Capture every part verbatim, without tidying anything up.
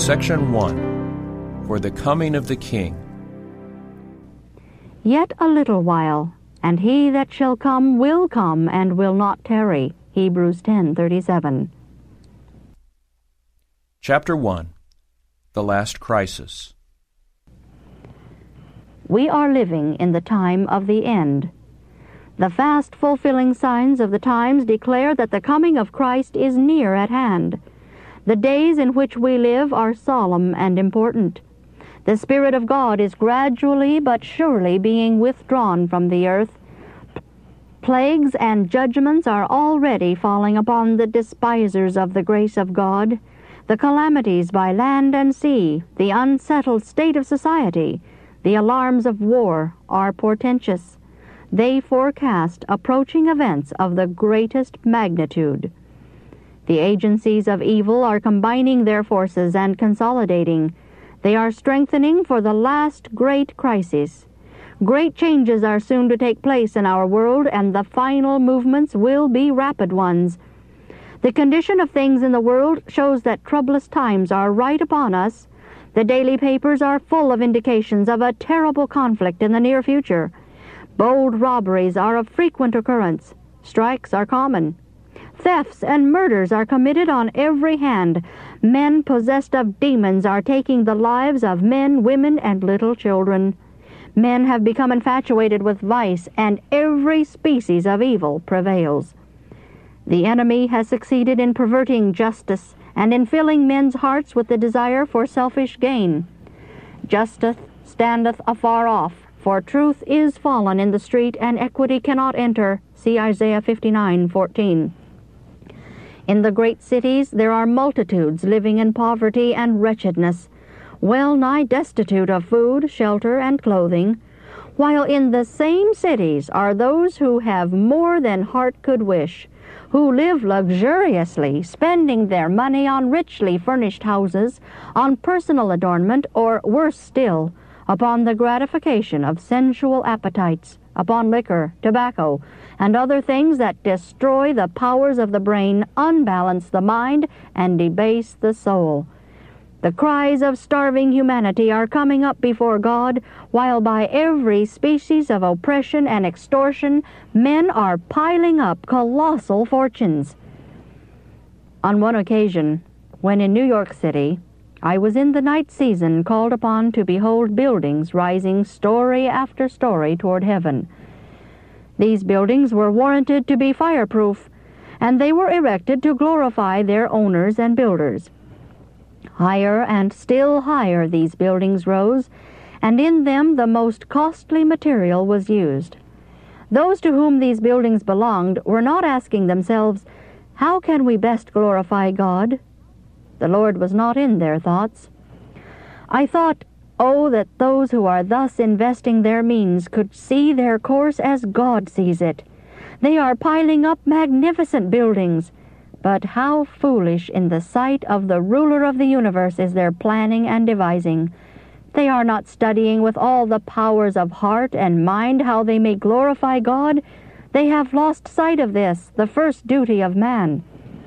Section one. For the coming of the King. Yet a little while, and he that shall come will come and will not tarry. Hebrews ten thirty-seven. Chapter one. The Last Crisis. We are living in the time of the end. The fast fulfilling signs of the times declare that the coming of Christ is near at hand. The days in which we live are solemn and important. The Spirit of God is gradually but surely being withdrawn from the earth. Plagues and judgments are already falling upon the despisers of the grace of God. The calamities by land and sea, the unsettled state of society, the alarms of war are portentous. They forecast approaching events of the greatest magnitude. The agencies of evil are combining their forces and consolidating. They are strengthening for the last great crisis. Great changes are soon to take place in our world, and the final movements will be rapid ones. The condition of things in the world shows that troublous times are right upon us. The daily papers are full of indications of a terrible conflict in the near future. Bold robberies are of frequent occurrence. Strikes are common. Thefts and murders are committed on every hand. Men possessed of demons are taking the lives of men, women, and little children. Men have become infatuated with vice, and every species of evil prevails. The enemy has succeeded in perverting justice and in filling men's hearts with the desire for selfish gain. Justice standeth afar off, for truth is fallen in the street, and equity cannot enter. See Isaiah fifty-nine fourteen. In the great cities there are multitudes living in poverty and wretchedness, well nigh destitute of food, shelter, and clothing, while in the same cities are those who have more than heart could wish, who live luxuriously, spending their money on richly furnished houses, on personal adornment, or, worse still, upon the gratification of sensual appetites, upon liquor, tobacco, and other things that destroy the powers of the brain, unbalance the mind, and debase the soul. The cries of starving humanity are coming up before God, while by every species of oppression and extortion, men are piling up colossal fortunes. On one occasion, when in New York City, I was in the night season called upon to behold buildings rising story after story toward heaven. These buildings were warranted to be fireproof, and they were erected to glorify their owners and builders. Higher and still higher these buildings rose, and in them the most costly material was used. Those to whom these buildings belonged were not asking themselves, "How can we best glorify God?" The Lord was not in their thoughts. I thought, oh, that those who are thus investing their means could see their course as God sees it. They are piling up magnificent buildings, but how foolish in the sight of the ruler of the universe is their planning and devising. They are not studying with all the powers of heart and mind how they may glorify God. They have lost sight of this, the first duty of man.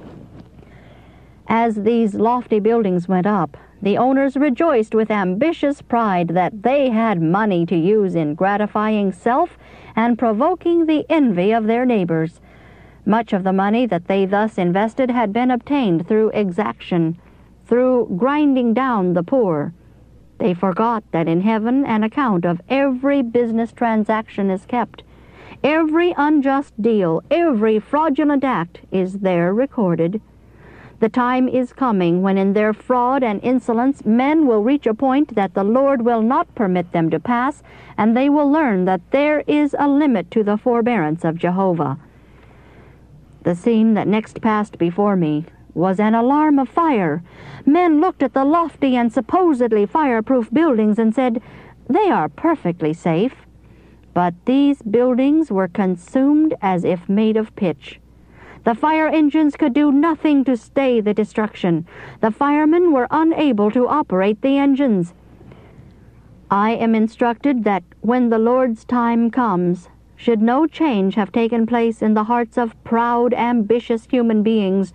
As these lofty buildings went up, the owners rejoiced with ambitious pride that they had money to use in gratifying self and provoking the envy of their neighbors. Much of the money that they thus invested had been obtained through exaction, through grinding down the poor. They forgot that in heaven an account of every business transaction is kept. Every unjust deal, every fraudulent act is there recorded. The time is coming when in their fraud and insolence men will reach a point that the Lord will not permit them to pass, and they will learn that there is a limit to the forbearance of Jehovah. The scene that next passed before me was an alarm of fire. Men looked at the lofty and supposedly fireproof buildings and said, "They are perfectly safe." But these buildings were consumed as if made of pitch. The fire engines could do nothing to stay the destruction. The firemen were unable to operate the engines. I am instructed that when the Lord's time comes, should no change have taken place in the hearts of proud, ambitious human beings,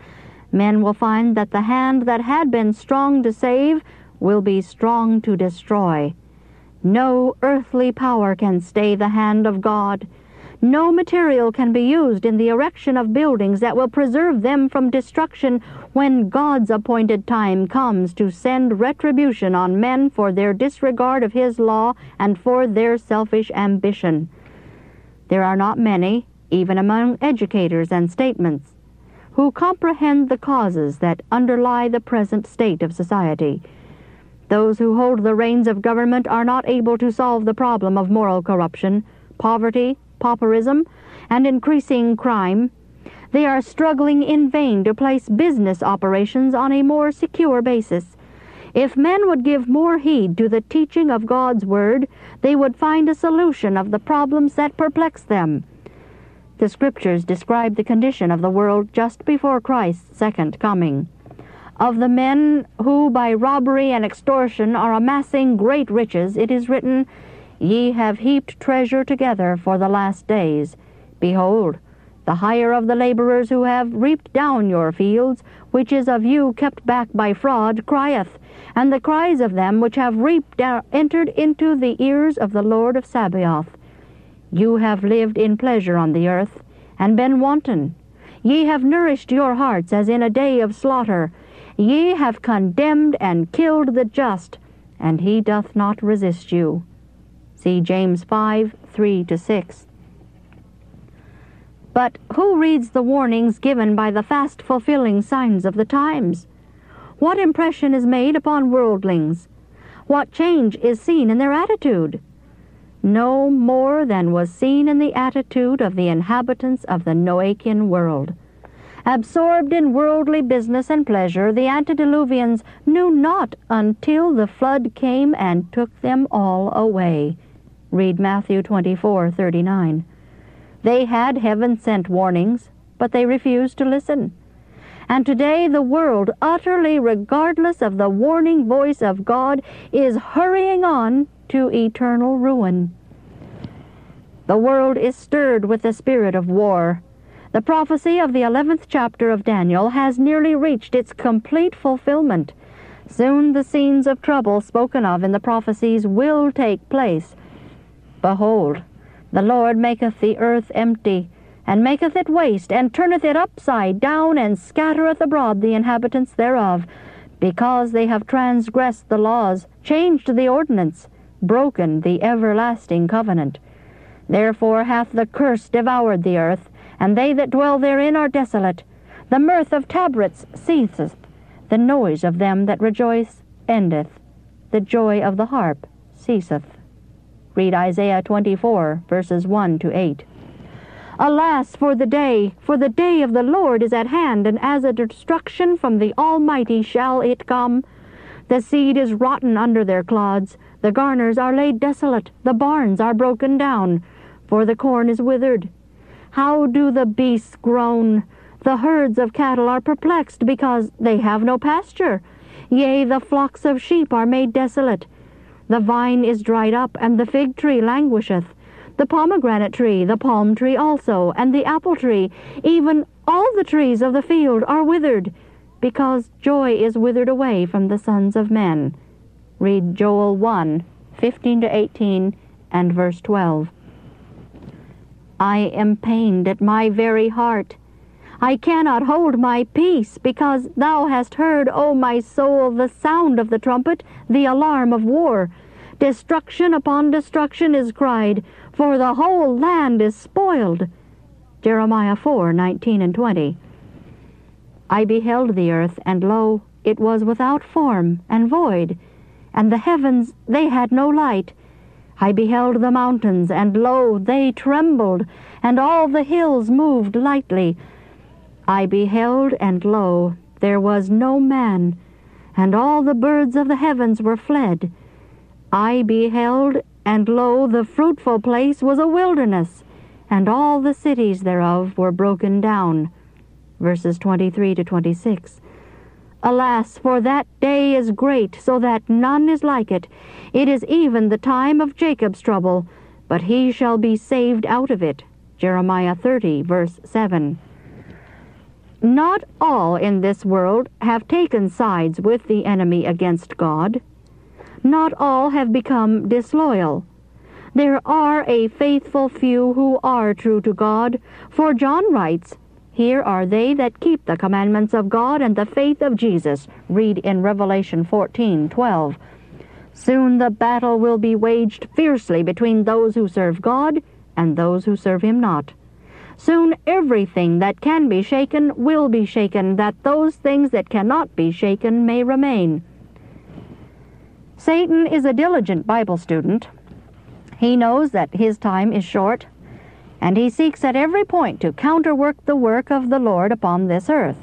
Men will find that the hand that had been strong to save will be strong to destroy. No earthly power can stay the hand of God. No material can be used in the erection of buildings that will preserve them from destruction when God's appointed time comes to send retribution on men for their disregard of His law and for their selfish ambition. There are not many, even among educators and statesmen, who comprehend the causes that underlie the present state of society. Those who hold the reins of government are not able to solve the problem of moral corruption, poverty, pauperism, and increasing crime. They are struggling in vain to place business operations on a more secure basis. If men would give more heed to the teaching of God's Word, they would find a solution of the problems that perplex them. The Scriptures describe the condition of the world just before Christ's second coming. Of the men who by robbery and extortion are amassing great riches, it is written, Ye have heaped treasure together for the last days. Behold, the hire of the laborers who have reaped down your fields, which is of you kept back by fraud, crieth, and the cries of them which have reaped are entered into the ears of the Lord of Sabaoth. You have lived in pleasure on the earth, and been wanton. Ye have nourished your hearts as in a day of slaughter. Ye have condemned and killed the just, and he doth not resist you. See James five, three to six. But who reads the warnings given by the fast-fulfilling signs of the times? What impression is made upon worldlings? What change is seen in their attitude? No more than was seen in the attitude of the inhabitants of the Noachian world. Absorbed in worldly business and pleasure, the antediluvians knew not until the flood came and took them all away. Read Matthew twenty-four, thirty-nine. They had heaven-sent warnings, but they refused to listen. And today the world, utterly regardless of the warning voice of God, is hurrying on to eternal ruin. The world is stirred with the spirit of war. The prophecy of the eleventh chapter of Daniel has nearly reached its complete fulfillment. Soon the scenes of trouble spoken of in the prophecies will take place. Behold, the Lord maketh the earth empty, and maketh it waste, and turneth it upside down, and scattereth abroad the inhabitants thereof, because they have transgressed the laws, changed the ordinance, broken the everlasting covenant. Therefore hath the curse devoured the earth, and they that dwell therein are desolate. The mirth of tabrets ceaseth, the noise of them that rejoice endeth, the joy of the harp ceaseth. Read Isaiah twenty-four, verses one to eight. Alas for the day, for the day of the Lord is at hand, and as a destruction from the Almighty shall it come. The seed is rotten under their clods, the garners are laid desolate, the barns are broken down, for the corn is withered. How do the beasts groan? The herds of cattle are perplexed, because they have no pasture. Yea, the flocks of sheep are made desolate. The vine is dried up, and the fig tree languisheth. The pomegranate tree, the palm tree also, and the apple tree, even all the trees of the field are withered, because joy is withered away from the sons of men. Read Joel one, fifteen to eighteen, and verse twelve. I am pained at my very heart. I cannot hold my peace, because thou hast heard, O my soul, the sound of the trumpet, the alarm of war. Destruction upon destruction is cried, for the whole land is spoiled. Jeremiah four, nineteen and twenty. I beheld the earth, and lo, it was without form and void, and the heavens, they had no light. I beheld the mountains, and lo, they trembled, and all the hills moved lightly. I beheld, and lo, there was no man, and all the birds of the heavens were fled. I beheld, and lo, the fruitful place was a wilderness, and all the cities thereof were broken down. Verses twenty-three to twenty-six. Alas, for that day is great, so that none is like it. It is even the time of Jacob's trouble, but he shall be saved out of it. Jeremiah thirty, verse seven. Not all in this world have taken sides with the enemy against God. Not all have become disloyal. There are a faithful few who are true to God, for John writes, "Here are they that keep the commandments of God and the faith of Jesus." Read in Revelation fourteen twelve. Soon the battle will be waged fiercely between those who serve God and those who serve him not. Soon everything that can be shaken will be shaken, that those things that cannot be shaken may remain. Satan is a diligent Bible student. He knows that his time is short, and he seeks at every point to counterwork the work of the Lord upon this earth.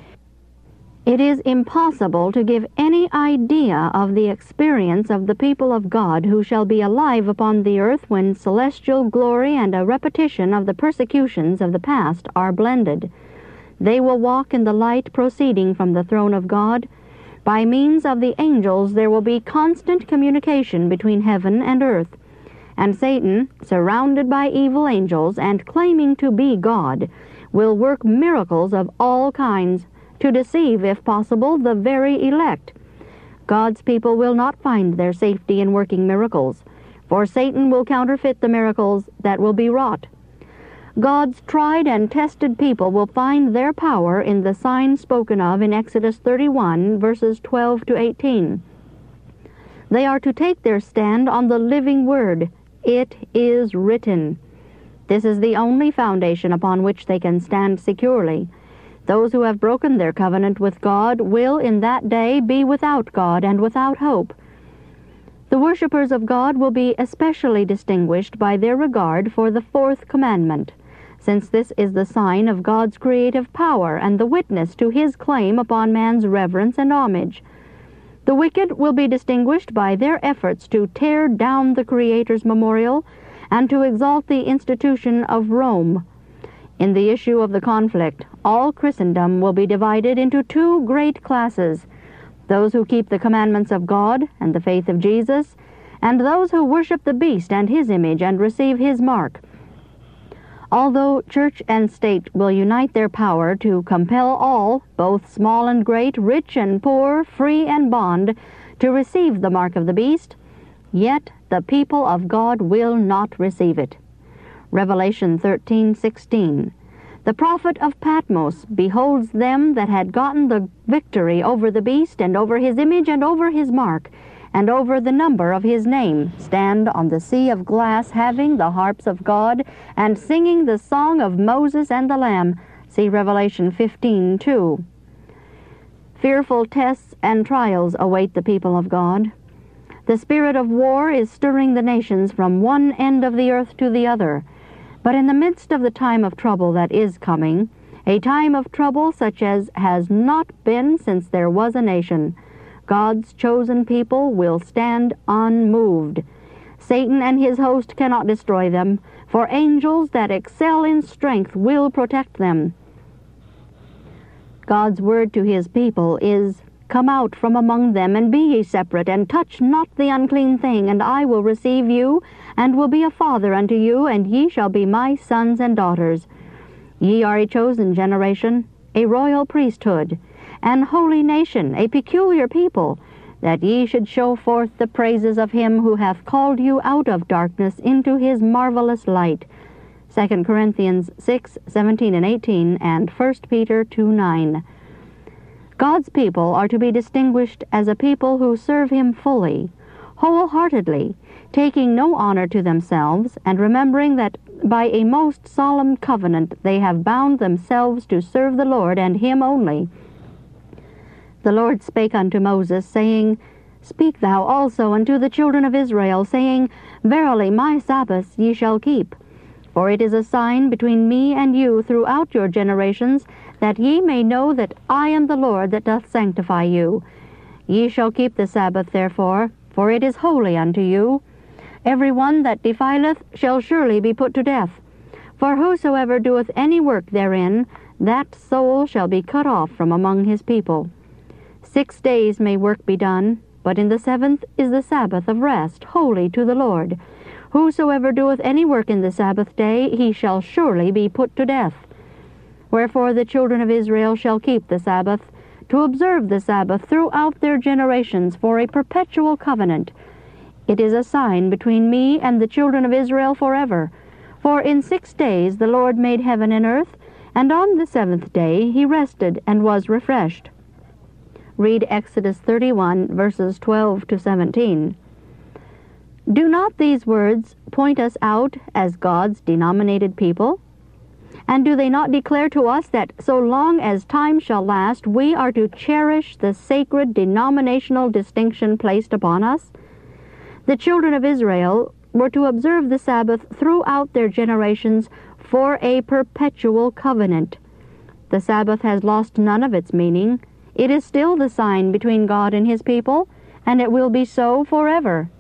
It is impossible to give any idea of the experience of the people of God who shall be alive upon the earth when celestial glory and a repetition of the persecutions of the past are blended. They will walk in the light proceeding from the throne of God. By means of the angels there will be constant communication between heaven and earth. And Satan, surrounded by evil angels and claiming to be God, will work miracles of all kinds, to deceive, if possible, the very elect. God's people will not find their safety in working miracles, for Satan will counterfeit the miracles that will be wrought. God's tried and tested people will find their power in the sign spoken of in Exodus thirty-one, verses twelve to eighteen. They are to take their stand on the living word. It is written. This is the only foundation upon which they can stand securely. Those who have broken their covenant with God will in that day be without God and without hope. The worshippers of God will be especially distinguished by their regard for the fourth commandment, since this is the sign of God's creative power and the witness to his claim upon man's reverence and homage. The wicked will be distinguished by their efforts to tear down the Creator's memorial and to exalt the institution of Rome. In the issue of the conflict, all Christendom will be divided into two great classes, those who keep the commandments of God and the faith of Jesus, and those who worship the beast and his image and receive his mark. Although church and state will unite their power to compel all, both small and great, rich and poor, free and bond, to receive the mark of the beast, yet the people of God will not receive it. Revelation thirteen sixteen. The prophet of Patmos beholds them that had gotten the victory over the beast and over his image and over his mark and over the number of his name, stand on the sea of glass having the harps of God and singing the song of Moses and the Lamb. See Revelation fifteen two. Fearful tests and trials await the people of God. The spirit of war is stirring the nations from one end of the earth to the other. But in the midst of the time of trouble that is coming, a time of trouble such as has not been since there was a nation, God's chosen people will stand unmoved. Satan and his host cannot destroy them, for angels that excel in strength will protect them. God's word to his people is, "Come out from among them, and be ye separate, and touch not the unclean thing, and I will receive you, and will be a father unto you, and ye shall be my sons and daughters. Ye are a chosen generation, a royal priesthood, an holy nation, a peculiar people, that ye should show forth the praises of him who hath called you out of darkness into his marvelous light." Second Corinthians six seventeen and eighteen, and First Peter two nine. God's people are to be distinguished as a people who serve him fully, wholeheartedly, taking no honor to themselves, and remembering that by a most solemn covenant they have bound themselves to serve the Lord and him only. The Lord spake unto Moses, saying, Speak thou also unto the children of Israel, saying, Verily my Sabbaths ye shall keep. For it is a sign between me and you throughout your generations, that ye may know that I am the Lord that doth sanctify you. Ye shall keep the Sabbath therefore, for it is holy unto you. Every one that defileth shall surely be put to death. For whosoever doeth any work therein, that soul shall be cut off from among his people. Six days may work be done, but in the seventh is the Sabbath of rest, holy to the Lord. Whosoever doeth any work in the Sabbath day, he shall surely be put to death. Wherefore the children of Israel shall keep the Sabbath, to observe the Sabbath throughout their generations for a perpetual covenant. It is a sign between me and the children of Israel forever. For in six days the Lord made heaven and earth, and on the seventh day he rested and was refreshed. Read Exodus thirty-one, verses twelve to seventeen. Do not these words point us out as God's denominated people? And do they not declare to us that so long as time shall last, we are to cherish the sacred denominational distinction placed upon us? The children of Israel were to observe the Sabbath throughout their generations for a perpetual covenant. The Sabbath has lost none of its meaning. It is still the sign between God and his people, and it will be so forever.